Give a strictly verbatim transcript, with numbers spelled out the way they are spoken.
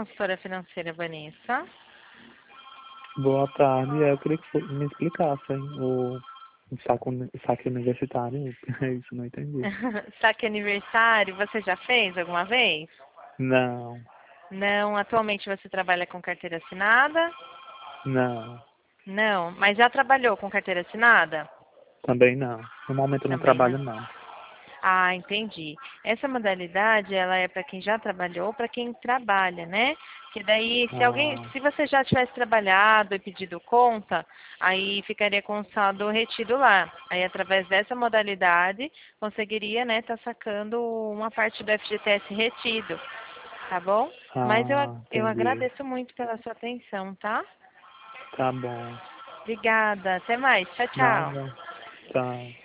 consultora financeira, Vanessa. Boa tarde. Eu queria que você me explicasse hein, o o saque, uni- saque universitário. É isso, não entendi. Saque aniversário, você já fez alguma vez? Não, Não, atualmente você trabalha com carteira assinada? não, Não, mas já trabalhou com carteira assinada? também não. No momento eu não Também não. trabalho, não. Ah, entendi. Essa modalidade, ela é para quem já trabalhou ou para quem trabalha, né? Que daí, se alguém, Ah, se você já tivesse trabalhado e pedido conta, aí ficaria com o saldo retido lá. Aí, através dessa modalidade, conseguiria, né, tá sacando uma parte do F G T S retido, tá bom? Mas eu, ah, eu entendi. agradeço muito pela sua atenção, tá? Tá bom. Obrigada. Até mais. Tchau, tchau. Nada. Tchau.